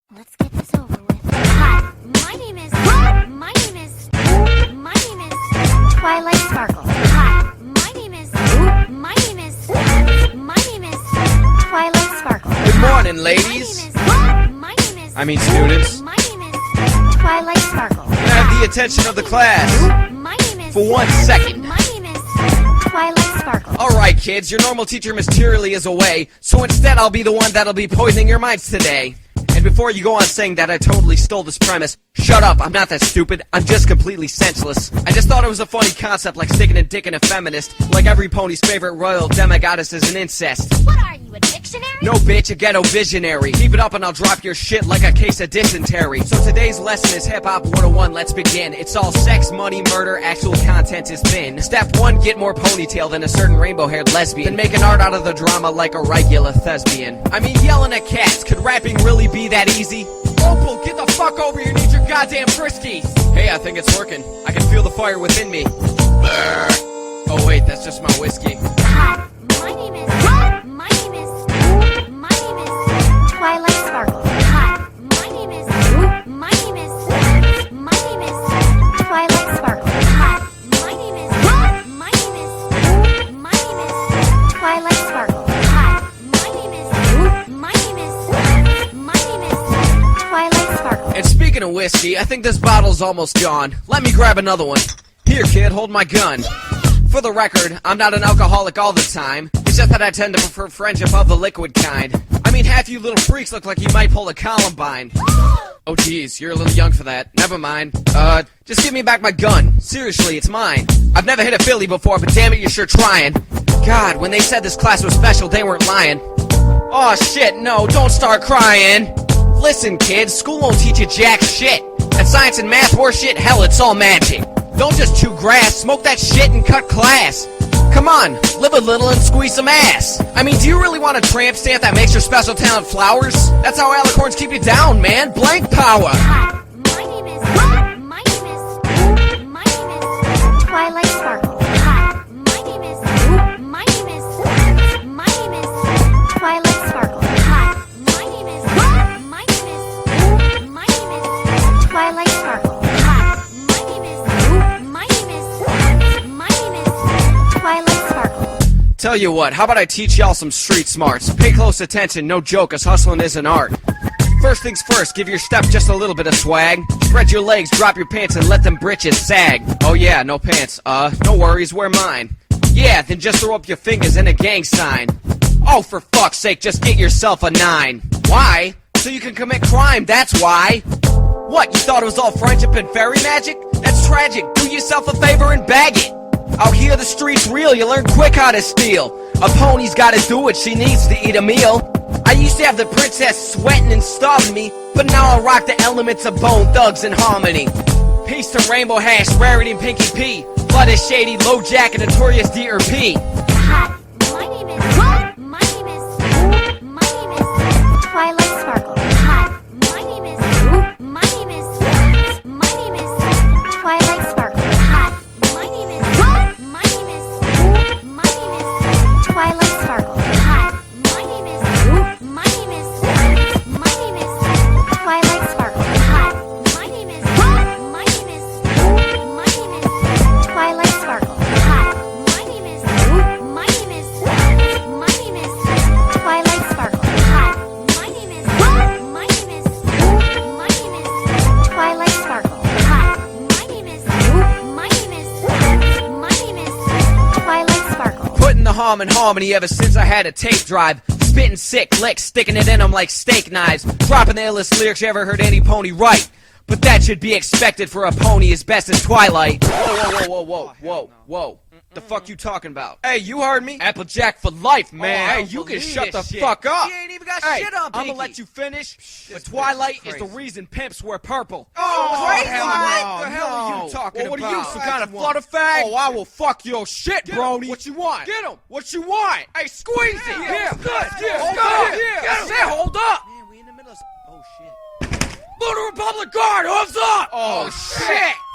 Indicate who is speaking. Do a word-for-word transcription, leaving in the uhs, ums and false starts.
Speaker 1: Let's get this over with. Hi, my name is. My name is. My name is Twilight Sparkle. Hi, my name is. My name is. My name is Twilight Sparkle.
Speaker 2: Good morning, ladies.
Speaker 1: My name is. My name is.
Speaker 2: I mean students.
Speaker 1: My name is Twilight Sparkle.
Speaker 2: Can I have the attention of the class
Speaker 1: My name is.
Speaker 2: for one second?
Speaker 1: My name is Twilight Sparkle.
Speaker 2: Alright kids, your normal teacher Miss Cheerily is away, so instead I'll be the one that'll be poisoning your minds today. And before you go on saying that I totally stole this premise, shut up, I'm not that stupid, I'm just completely senseless. I just thought it was a funny concept like sticking a dick in a feminist, like every pony's favorite royal demigoddess is an incest.
Speaker 1: What are you, a dictionary?
Speaker 2: No bitch, a ghetto visionary. Keep it up and I'll drop your shit like a case of dysentery. So today's lesson is Hip Hop one oh one, let's begin. It's all sex, money, murder, actual content is thin. Step one, get more ponytail than a certain rainbow-haired lesbian. Then make an art out of the drama like a regular thespian. I mean, yelling at cats, could rapping really be that easy? Opal, get the fuck over here, need your goddamn friskies. Hey, I think it's working. I can feel the fire within me. Oh wait, that's just my whiskey.
Speaker 1: Hi, my name is. My name is. My name is Twilight Sparkle. Hi, my name is. My name is. My name is Twilight Sparkle. Hi, my name is. My name is. My name is Twilight Sparkle. Hi, my name is. My name is. My name is Twilight Sparkle.
Speaker 2: And speaking of whiskey, I think this bottle's almost gone. Let me grab another one. Here, kid, hold my gun. For the record, I'm not an alcoholic all the time. It's just that I tend to prefer friendship of the liquid kind. I mean, half you little freaks look like you might pull a Columbine. Oh geez, you're a little young for that. Never mind. Uh, just give me back my gun. Seriously, it's mine. I've never hit a filly before, but damn it, you're sure trying. God, when they said this class was special, they weren't lying. Aw shit, no, don't start crying. Listen, kids, school won't teach you jack shit. And science and math, horseshit, hell, it's all magic. Don't just chew grass, smoke that shit and cut class. Come on, live a little and squeeze some ass. I mean, do you really want a tramp stamp that makes your special talent flowers? That's how alicorns keep you down, man. Blank power.
Speaker 1: Hi, my name is. My name is. My name is Twilight Sparkle. Hi, my name is. My name is. My name is Twilight Sparkle. Hi, my name is. My name is. My name is Twilight Sparkle. Hi, my name is. My name is. My name is Twilight Sparkle.
Speaker 2: Tell you what, how about I teach y'all some street smarts? Pay close attention, no joke, cause hustling is an art. First things first, give your step just a little bit of swag. Spread your legs, drop your pants, and let them britches sag. Oh yeah, no pants, uh, no worries, wear mine. Yeah, then just throw up your fingers in a gang sign. Oh, for fuck's sake, just get yourself a nine. Why? So you can commit crime, that's why. What, you thought it was all friendship and fairy magic? That's tragic, do yourself a favor and bag it. Out here the street's real, you learn quick how to steal. A pony's gotta do it, she needs to eat a meal. I used to have the princess sweating and starving me, but now I rock the elements of Bone Thugs and Harmony. Peace to Rainbow Hash, Rarity and Pinky P. Blood is Shady, Low Jack and Notorious D R P.
Speaker 1: Hi, my name is. My name is. My name is Twilight Sparkle. Hi, my name is. My name is. My name is Twilight Sparkle. Hi, my name is. My name is. My name is Twilight Sparkle. Hi, my name is. My name is. My name is Twilight Sparkle. Hi, my name is. My name is. My name is Twilight Sparkle. Hi, my name is. My name is. My name is Twilight Sparkle. Hi, my name is. My name is. My name is Twilight Sparkle. Hi, my name is. My name is. My name is Twilight Sparkle.
Speaker 2: Putting the harm in harmony ever since I had a tape drive. Spitting sick licks, sticking it in them like steak knives. Dropping the illest lyrics you ever heard any pony write. But that should be expected for a pony as best as Twilight. Whoa, whoa, whoa, whoa, whoa, whoa. The fuck you talking about? Hey, you heard me? Applejack for life, man.
Speaker 3: Oh, I
Speaker 2: hey,
Speaker 3: don't
Speaker 2: you can
Speaker 3: believe
Speaker 2: shut the
Speaker 3: this shit.
Speaker 2: fuck up.
Speaker 3: He ain't even got
Speaker 2: Hey,
Speaker 3: shit on
Speaker 2: I'm
Speaker 3: Pinky.
Speaker 2: gonna let you finish. But
Speaker 3: This
Speaker 2: Twilight
Speaker 3: bitch is
Speaker 2: is the
Speaker 3: crazy.
Speaker 2: reason pimps wear purple.
Speaker 3: Oh, crazy,
Speaker 2: hell
Speaker 3: what?
Speaker 2: no, the hell are you talking
Speaker 3: Well, what
Speaker 2: about?
Speaker 3: are you, some kind of
Speaker 2: What?
Speaker 3: flutterfag?
Speaker 2: Oh, I will fuck your shit,
Speaker 3: Get him.
Speaker 2: Brony.
Speaker 3: What you want?
Speaker 2: Get him. What you want? Hey, squeeze it.
Speaker 3: Yeah,
Speaker 2: Here.
Speaker 3: good.
Speaker 2: Here.
Speaker 3: Hold
Speaker 2: Hold
Speaker 3: up.
Speaker 2: up.
Speaker 3: Here.
Speaker 2: That's it. Hold up.
Speaker 3: Man, we in the middle of... Oh, shit.
Speaker 2: Lunar Republic Guard, hooves up. Oh, shit.